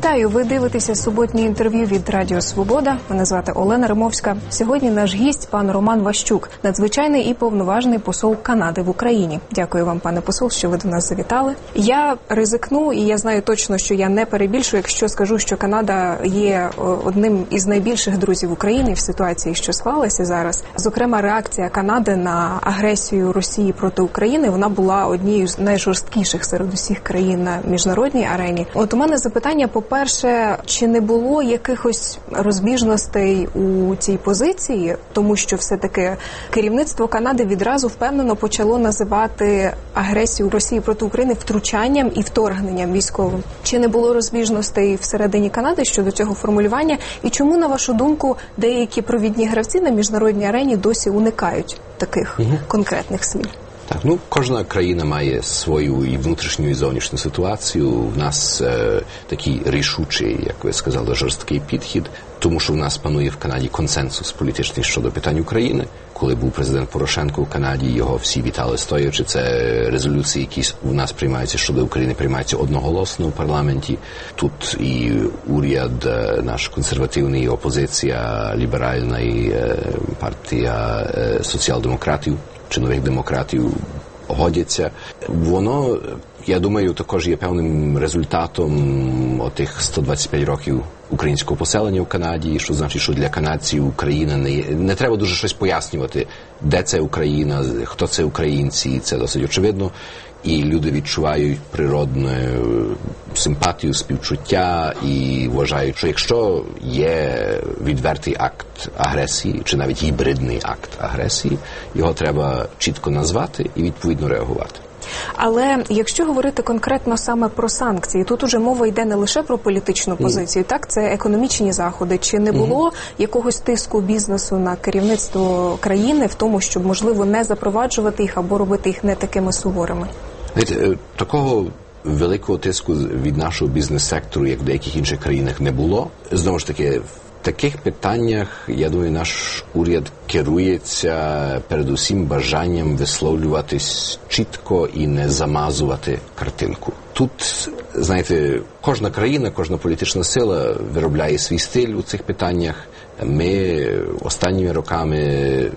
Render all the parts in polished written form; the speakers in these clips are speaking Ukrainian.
Вітаю! Ви дивитеся суботнє інтерв'ю від Радіо Свобода. Мене звати Олена Римовська. Сьогодні наш гість – пан Роман Ващук, надзвичайний і повноважний посол Канади в Україні. Дякую вам, пане посол, що ви до нас завітали. Я ризикну, і я знаю точно, що я не перебільшую, якщо скажу, що Канада є одним із найбільших друзів України в ситуації, що склалася зараз. Зокрема, реакція Канади на агресію Росії проти України, вона була однією з найжорсткіших серед усіх країн на міжнародній арені. От у мене запитання, по-перше, чи не було якихось розбіжностей у цій позиції, тому що все-таки керівництво Канади відразу впевнено почало називати агресію Росії проти України втручанням і вторгненням військовим. Чи не було розбіжностей всередині Канади щодо цього формулювання? І чому, на вашу думку, деякі провідні гравці на міжнародній арені досі уникають таких конкретних слів? Так, кожна країна має свою і внутрішню, і зовнішню ситуацію. В нас такий рішучий, як ви сказали, жорсткий підхід, тому що в нас панує в Канаді консенсус політичний щодо питань України. Коли був президент Порошенко в Канаді, його всі вітали стоячи. Це резолюції, які у нас приймаються щодо України, приймаються одноголосно в парламенті. Тут і уряд наш консервативний, і опозиція ліберальна, і партія соціал-демократів чи нових демократів годяться. Воно, я думаю, також є певним результатом отих 125 років українського поселення в Канаді, що значить, що для канадців Україна не треба дуже щось пояснювати, де це Україна, хто це українці, це досить очевидно. І люди відчувають природну симпатію, співчуття і вважають, що якщо є відвертий акт агресії, чи навіть гібридний акт агресії, його треба чітко назвати і відповідно реагувати. Але якщо говорити конкретно саме про санкції, тут уже мова йде не лише про політичну позицію, так, це економічні заходи. Чи не було якогось тиску бізнесу на керівництво країни в тому, щоб, можливо, не запроваджувати їх або робити їх не такими суворими? Знаєте, такого великого тиску від нашого бізнес-сектору, як в деяких інших країнах, не було. Знову ж таки, в таких питаннях, я думаю, наш уряд керується передусім бажанням висловлюватись чітко і не замазувати картинку. Тут, знаєте, кожна країна, кожна політична сила виробляє свій стиль у цих питаннях. Ми останніми роками,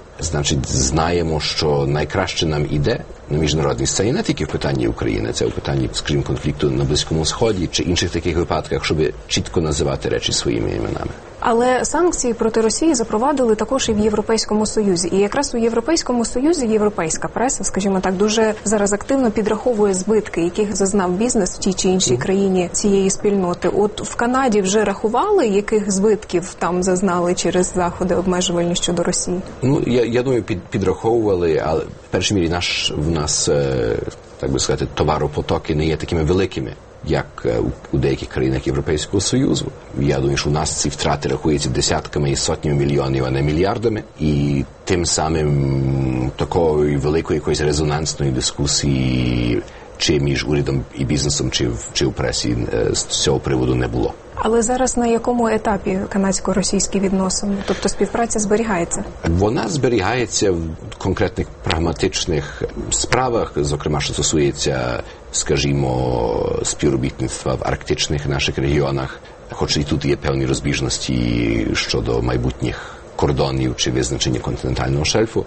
знаємо, що найкраще нам іде на міжнародній сцені, не тільки в питанні України, це в питанні, скажімо, конфлікту на Близькому Сході чи інших таких випадках, щоб чітко називати речі своїми іменами. Але санкції проти Росії запровадили також і в Європейському Союзі. І якраз у Європейському Союзі європейська преса, скажімо так, дуже зараз активно підраховує збитки, яких зазнав бізнес в тій чи іншій країні цієї спільноти. От в Канаді вже рахували, яких збитків там зазнали через заходи обмежувальні щодо Росії? Я думаю, підраховували, але в першій мірі в нас, так би сказати, товаропотоки не є такими великими, як у деяких країнах Європейського Союзу. Я думаю, що у нас ці втрати рахуються десятками і сотнями мільйонів, а не мільярдами. І тим самим такої великої якоїсь резонансної дискусії чи між урядом і бізнесом, чи в пресі з цього приводу не було. Але зараз на якому етапі канадсько-російські відносини? Тобто співпраця зберігається? Вона зберігається в конкретних прагматичних справах, зокрема, що стосується, скажімо, співробітництва в арктичних наших регіонах, хоч і тут є певні розбіжності щодо майбутніх кордонів чи визначення континентального шельфу,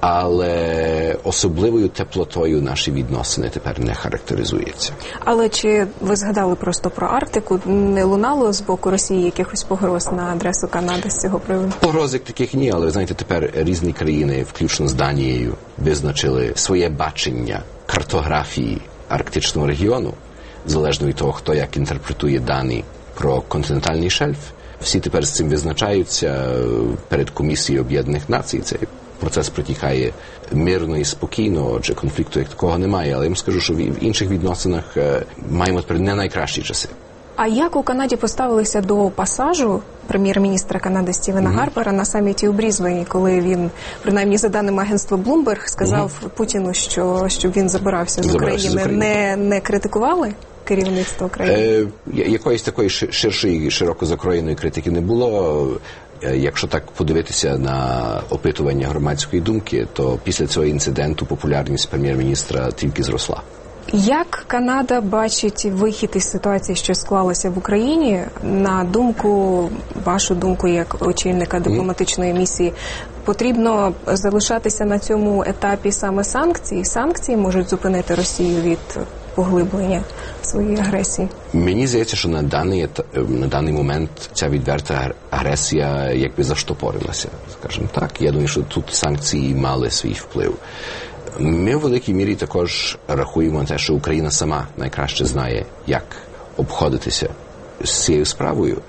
але особливою теплотою наші відносини тепер не характеризуються. Але чи ви згадали просто про Арктику, не лунало з боку Росії якихось погроз на адресу Канади з цього приводу? Погрози таких ні, але, знаєте, тепер різні країни, включно з Данією, визначили своє бачення картографії арктичного регіону, залежно від того, хто як інтерпретує дані про континентальний шельф. Всі тепер з цим визначаються перед Комісією Об'єднаних Націй. Цей процес протікає мирно і спокійно, отже, конфлікту як такого немає. Але я вам скажу, що в інших відносинах маємо тепер не найкращі часи. А як у Канаді поставилися до пасажу прем'єр-міністра Канади Стівена Гарпера на саміті у Брізбені, коли він, принаймні за даними агентства Bloomberg, сказав Путіну, щоб він забирався з України? Не критикували керівництво країни? Якоїсь такої ширшої, широко закроєної критики не було. Якщо так подивитися на опитування громадської думки, то після цього інциденту популярність прем'єр-міністра тільки зросла. Як Канада бачить вихід із ситуації, що склалася в Україні? На думку, вашу думку, як очільника дипломатичної місії, потрібно залишатися на цьому етапі саме санкцій? Санкції можуть зупинити Росію від поглиблення своєї агресії? Мені здається, що на даний момент ця відверта агресія якби заштопорилася, скажімо так. Я думаю, що тут санкції мали свій вплив. Ми в великій мірі також рахуємо на те, що Україна сама найкраще знає, як обходитися з цією справою.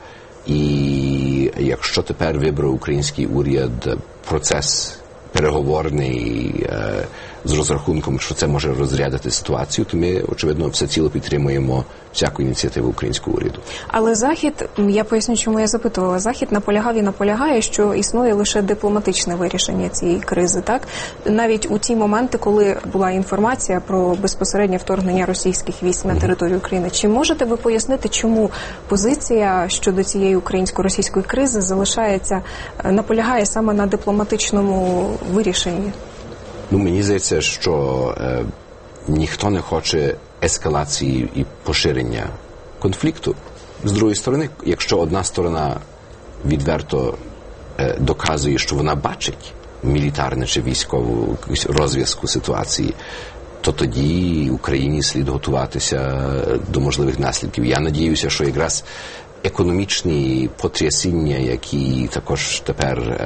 І якщо тепер вибрав український уряд процес переговорний з розрахунком, що це може розрядити ситуацію, то ми, очевидно, всеціло підтримуємо всяку ініціативу українського уряду. Але Захід, я поясню, чому я запитувала, Захід наполягав і наполягає, що існує лише дипломатичне вирішення цієї кризи, так? Навіть у ті моменти, коли була інформація про безпосереднє вторгнення російських військ на територію України. Чи можете ви пояснити, чому позиція щодо цієї українсько-російської кризи наполягає саме на дипломатичному вирішенні? Мені здається, що ніхто не хоче ескалації і поширення конфлікту. З другої сторони, якщо одна сторона відверто доказує, що вона бачить мілітарне чи військову розв'язку ситуації, то тоді Україні слід готуватися до можливих наслідків. Я надіюся, що якраз економічні потрясіння, які також тепер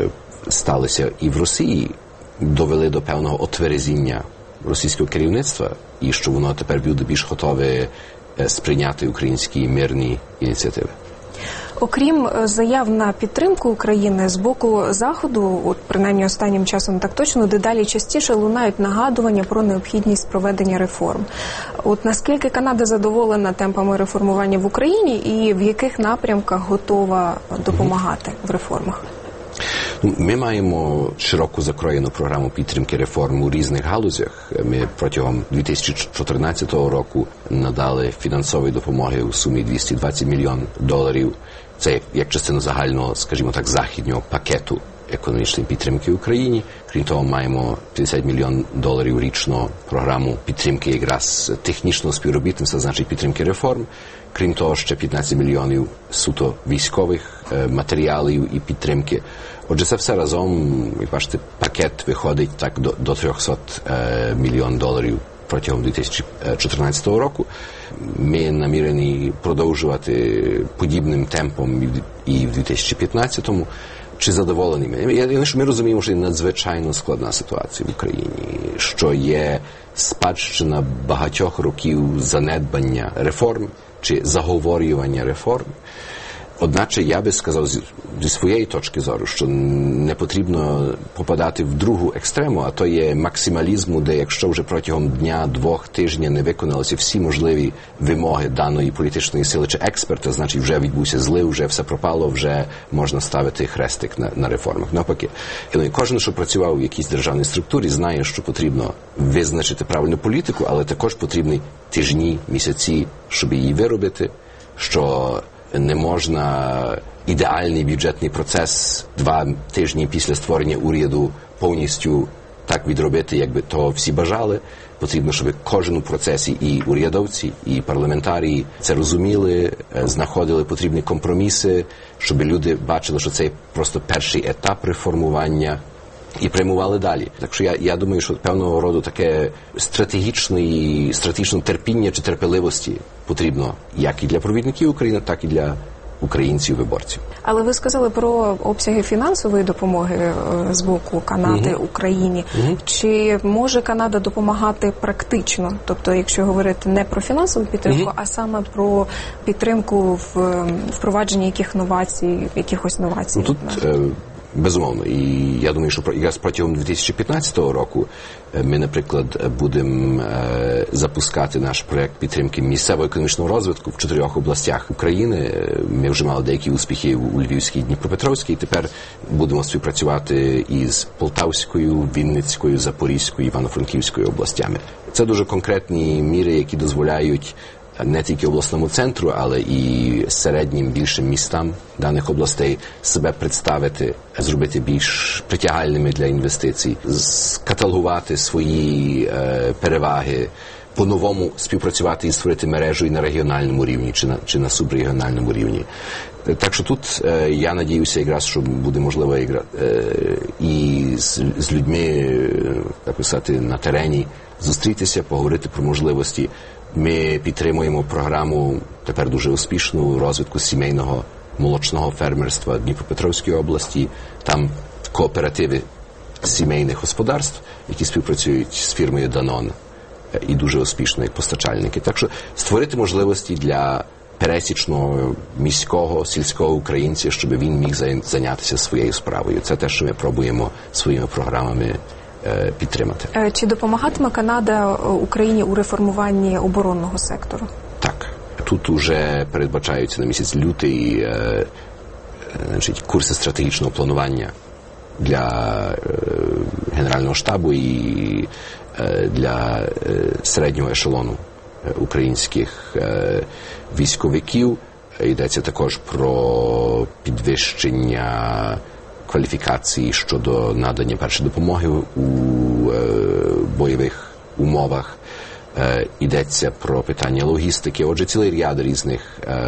сталися і в Росії, довели до певного отверезіння російського керівництва, і що воно тепер буде більш готове сприйняти українські мирні ініціативи. Окрім заяв на підтримку України з боку Заходу, от принаймні останнім часом так точно, дедалі частіше лунають нагадування про необхідність проведення реформ. От наскільки Канада задоволена темпами реформування в Україні і в яких напрямках готова допомагати в реформах? Ми маємо широко закроєну програму підтримки реформ у різних галузях. Ми протягом 2014 року надали фінансової допомоги у сумі $220 мільйонів. Це як частина загального, скажімо так, західнього пакету економічної підтримки Україні. Крім того, маємо $50 мільйонів річно програму підтримки якраз технічного співробітництва, значить підтримки реформ. Крім того, ще 15 мільйонів суто військових матеріалів і підтримки. Отже, це все разом, як бачите, пакет виходить так до $300 мільйонів протягом 2014 року. Ми намірені продовжувати подібним темпом і в 2015-му. Чи задоволені ми? Ми розуміємо, що є надзвичайно складна ситуація в Україні, що є спадщина багатьох років занедбання реформ чи заговорювання реформ. Одначе я би сказав зі своєї точки зору, що не потрібно попадати в другу екстрему, а то є максималізму, де якщо вже протягом дня-двох тижня не виконалися всі можливі вимоги даної політичної сили чи експерта, значить вже відбувся злив, вже все пропало, вже можна ставити хрестик на реформах. Навпаки, кожен, що працював в якійсь державній структурі, знає, що потрібно визначити правильну політику, але також потрібні тижні, місяці, щоб її виробити, що не можна ідеальний бюджетний процес 2 тижні після створення уряду повністю так відробити, як би того всі бажали. Потрібно, щоб кожен у процесі і урядовці, і парламентарії це розуміли, знаходили потрібні компроміси, щоб люди бачили, що це просто перший етап реформування і прямували далі. Так що я думаю, що певного роду таке стратегічне терпіння чи терпеливості потрібно як і для провідників України, так і для українців-виборців. Але ви сказали про обсяги фінансової допомоги з боку Канади Україні. Чи може Канада допомагати практично? Тобто, якщо говорити не про фінансову підтримку, а саме про підтримку в впровадженні якихось новацій? Тут безумовно. І я думаю, що якраз протягом 2015 року ми, наприклад, будемо запускати наш проєкт підтримки місцевого економічного розвитку в 4 областях України. Ми вже мали деякі успіхи у Львівській, Дніпропетровській. Тепер будемо співпрацювати із Полтавською, Вінницькою, Запорізькою, Івано-Франківською областями. Це дуже конкретні міри, які дозволяють не тільки обласному центру, але і середнім, більшим містам даних областей себе представити, зробити більш притягальними для інвестицій, скаталогувати свої переваги, по-новому співпрацювати і створити мережу і на регіональному рівні, чи на субрегіональному рівні. Так що тут я надіюся, якраз, що буде можливо і з людьми, так писати, на терені зустрітися, поговорити про можливості. Ми підтримуємо програму, тепер дуже успішну, розвитку сімейного молочного фермерства Дніпропетровської області. Там кооперативи сімейних господарств, які співпрацюють з фірмою Danone, і дуже успішно як постачальники. Так що створити можливості для пересічного міського, сільського українця, щоб він міг зайнятися своєю справою. Це те, що ми пробуємо своїми програмами підтримати. Чи допомагатиме Канада Україні у реформуванні оборонного сектору? Так. Тут уже передбачаються на місяць лютий курси стратегічного планування для Генерального штабу і для середнього ешелону українських військовиків. Йдеться також про підвищення кваліфікації щодо надання першої допомоги у бойових умовах. Йдеться про питання логістики. Отже, цілий ряд різних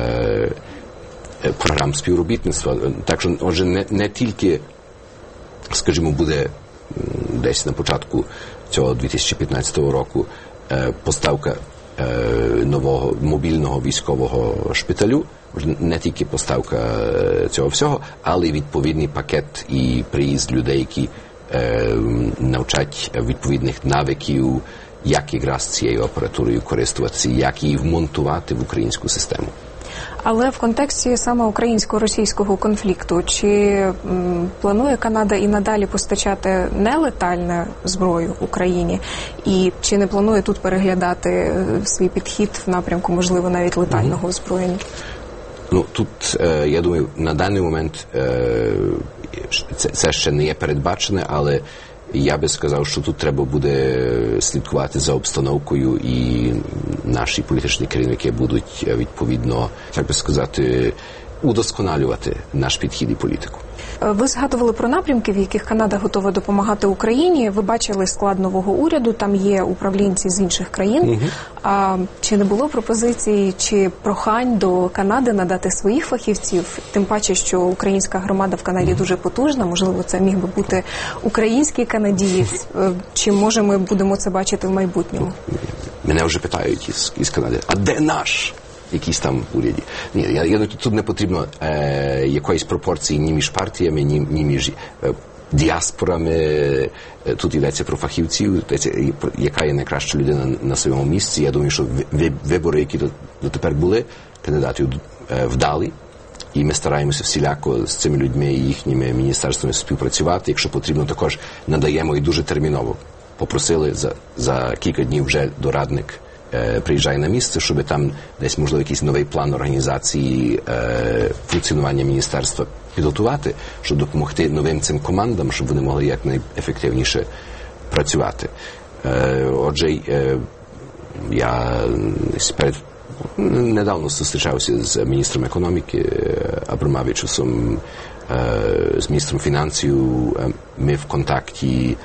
програм співробітництва. Так що, отже, не тільки, скажімо, буде десь на початку цього 2015 року поставка нового мобільного військового шпиталю, не тільки поставка цього всього, але й відповідний пакет і приїзд людей, які навчать відповідних навиків, як якраз цією апаратурою користуватися, як її вмонтувати в українську систему. Але в контексті саме українсько-російського конфлікту, чи планує Канада і надалі постачати нелетальну зброю Україні? І чи не планує тут переглядати свій підхід в напрямку, можливо, навіть летального озброєння? Ну, тут, я думаю, на даний момент це ще не є передбачене, але я би сказав, що тут треба буде слідкувати за обстановкою, і наші політичні керівники будуть, відповідно, так би сказати, удосконалювати наш підхід і політику. Ви згадували про напрямки, в яких Канада готова допомагати Україні. Ви бачили склад нового уряду, там є управлінці з інших країн. А чи не було пропозицій чи прохань до Канади надати своїх фахівців? Тим паче, що українська громада в Канаді дуже потужна. Можливо, це міг би бути український канадієць. Чи, може, ми будемо це бачити в майбутньому? Мене вже питають із Канади, а де наш? Якісь там уряді. Ні, я думаю, тут не потрібно якоїсь пропорції ні між партіями, ні між діаспорами. Тут йдеться про фахівців, яка є найкраща людина на своєму місці. Я думаю, що вибори, які дотепер були, кандидатів вдалі. І ми стараємося всіляко з цими людьми і їхніми міністерствами співпрацювати. Якщо потрібно, також надаємо і дуже терміново. Попросили за кілька днів вже дорадник приїжджає на місце, щоб там десь, можливо, якийсь новий план організації функціонування міністерства підготувати, щоб допомогти новим цим командам, щоб вони могли якнайефективніше працювати. Отже, я недавно зустрічався з міністром економіки Абрамавичусом, з міністром фінансів. Ми в контакті.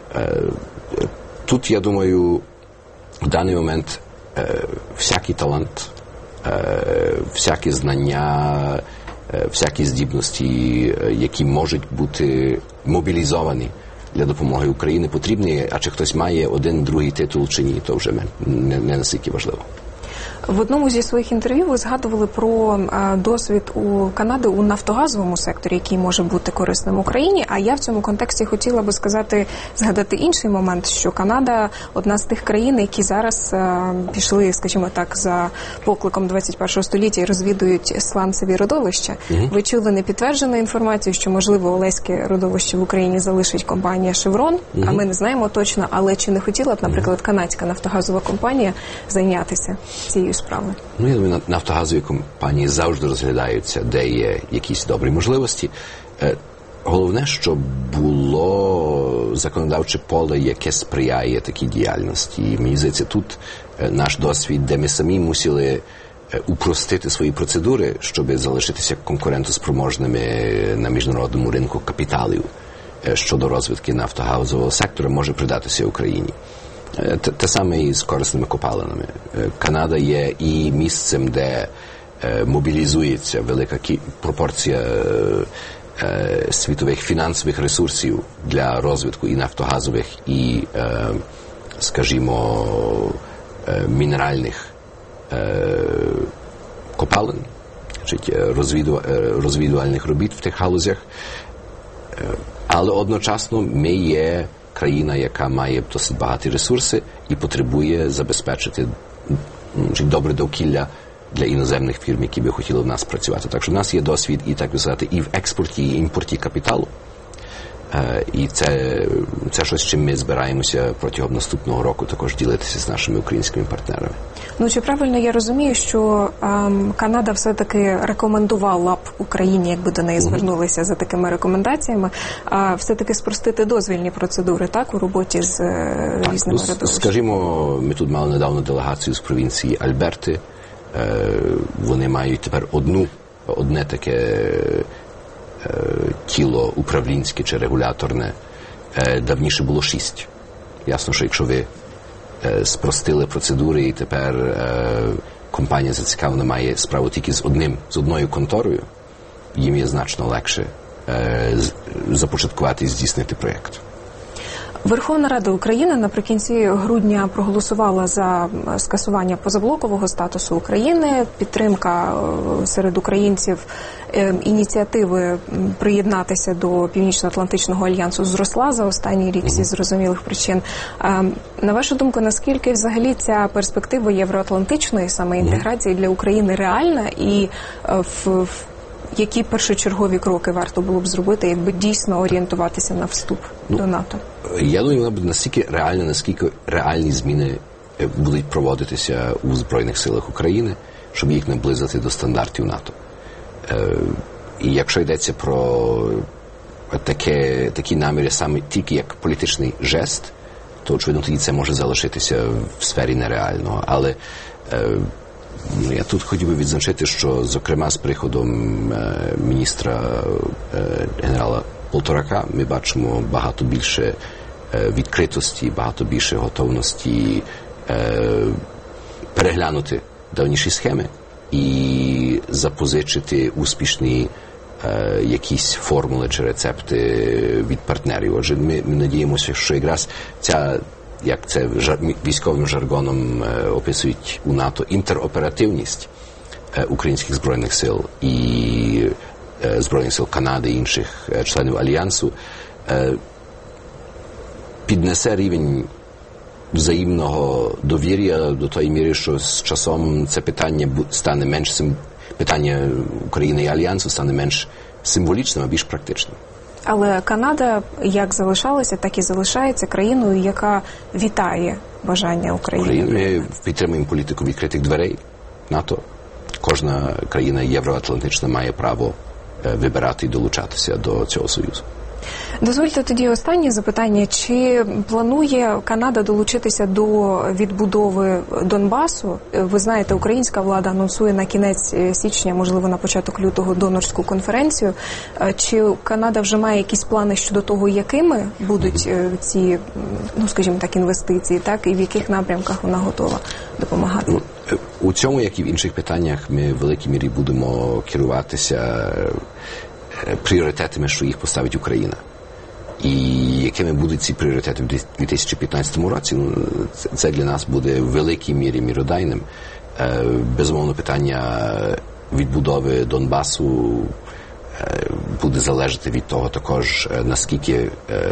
Тут, я думаю, в даний момент всякий талант, всякі знання, всякі здібності, які можуть бути мобілізовані для допомоги Україні, потрібні, а чи хтось має один, другий титул чи ні, то вже не настільки важливо. В одному зі своїх інтерв'ю ви згадували про досвід у Канади у нафтогазовому секторі, який може бути корисним Україні. А я в цьому контексті хотіла би згадати інший момент, що Канада – одна з тих країн, які зараз пішли, скажімо так, за покликом 21 століття і розвідують сланцеві родовища. Ви чули непідтверджену інформацію, що, можливо, Олеське родовище в Україні залишить компанія «Шеврон», а ми не знаємо точно, але чи не хотіла б, наприклад, канадська нафтогазова компанія зайнятися цією справою? Ну, я думаю, нафтогазові компанії завжди розглядаються, де є якісь добрі можливості. Головне, щоб було законодавче поле, яке сприяє такій діяльності. І мені здається, тут наш досвід, де ми самі мусили упростити свої процедури, щоб залишитися конкурентоспроможними на міжнародному ринку капіталів щодо розвитку нафтогазового сектора, може придатися Україні. Те саме і з корисними копалинами. Канада є і місцем, де мобілізується велика пропорція світових фінансових ресурсів для розвитку і нафтогазових, і, скажімо, мінеральних копалин, розвідувальних робіт в тих галузях. Але одночасно ми є країна, яка має досить багаті ресурси і потребує забезпечити добре довкілля для іноземних фірм, які би хотіли в нас працювати. Так що в нас є досвід і, так би сказати, і в експорті, і імпорті капіталу. І це щось, чим ми збираємося протягом наступного року також ділитися з нашими українськими партнерами. Ну, чи правильно я розумію, що Канада все-таки рекомендувала б Україні, якби до неї звернулися за такими рекомендаціями, все-таки спростити дозвільні процедури, так, у роботі з різними родовищами? Скажімо, ми тут мали недавно делегацію з провінції Альберти. Вони мають тепер одне таке тіло управлінське чи регуляторне. Давніше було 6. Ясно, що якщо ви спростили процедури і тепер компанія зацікавлена має справу тільки з одною конторою, їм є значно легше започаткувати і здійснити проєкт. Верховна Рада України наприкінці грудня проголосувала за скасування позаблокового статусу України. Підтримка серед українців ініціативи приєднатися до Північно-Атлантичного альянсу зросла за останній рік зі зрозумілих причин. На вашу думку, наскільки взагалі ця перспектива євроатлантичної саме інтеграції для України реальна і які першочергові кроки варто було б зробити, якби дійсно орієнтуватися на вступ до НАТО? Я думаю, вона буде настільки реальна, наскільки реальні зміни будуть проводитися у Збройних силах України, щоб їх наблизити до стандартів НАТО. І якщо йдеться про такі наміри саме тільки як політичний жест, то, очевидно, тоді це може залишитися в сфері нереального. Але я тут хотів би відзначити, що, зокрема, з приходом міністра генерала Полторака ми бачимо багато більше відкритості, багато більше готовності переглянути давніші схеми і запозичити успішні якісь формули чи рецепти від партнерів. Отже, ми надіємося, що якраз ця, як це військовим жаргоном описують у НАТО, інтероперативність українських Збройних сил і Збройних сил Канади і інших членів Альянсу піднесе рівень взаємного довір'я до тої міри, що з часом це питання стане менш питання України і Альянсу стане менш символічним, а більш практичним. Але Канада як залишалася, так і залишається країною, яка вітає бажання України. Ми підтримуємо політику відкритих дверей НАТО. Кожна країна євроатлантична має право вибирати і долучатися до цього союзу. Дозвольте тоді останнє запитання. Чи планує Канада долучитися до відбудови Донбасу? Ви знаєте, українська влада анонсує на кінець січня, можливо, на початок лютого, донорську конференцію. Чи Канада вже має якісь плани щодо того, якими будуть ці, скажімо так, інвестиції, так, і в яких напрямках вона готова допомагати? У цьому, як і в інших питаннях, ми в великій мірі будемо керуватися пріоритетами, що їх поставить Україна. І якими будуть ці пріоритети в 2015 році, це для нас буде в великій мірі міродайним. Безумовно, питання відбудови Донбасу буде залежати від того також, наскільки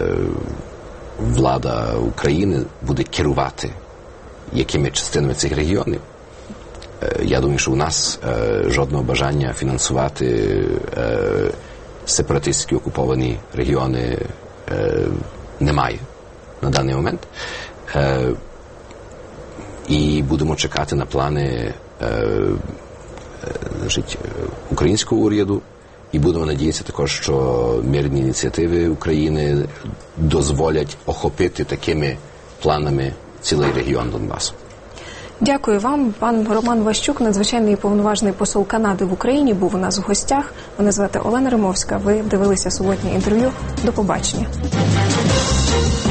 влада України буде керувати якими частинами цих регіонів. Я думаю, що у нас жодного бажання фінансувати сепаратистські окуповані регіони немає на даний момент. І будемо чекати на плани українського уряду, і будемо надіятися також, що мирні ініціативи України дозволять охопити такими планами цілий регіон Донбасу. Дякую вам. Пан Роман Ващук, надзвичайний і повноважний посол Канади в Україні, був у нас в гостях. Мене звати Олена Римовська. Ви дивилися суботнє інтерв'ю. До побачення.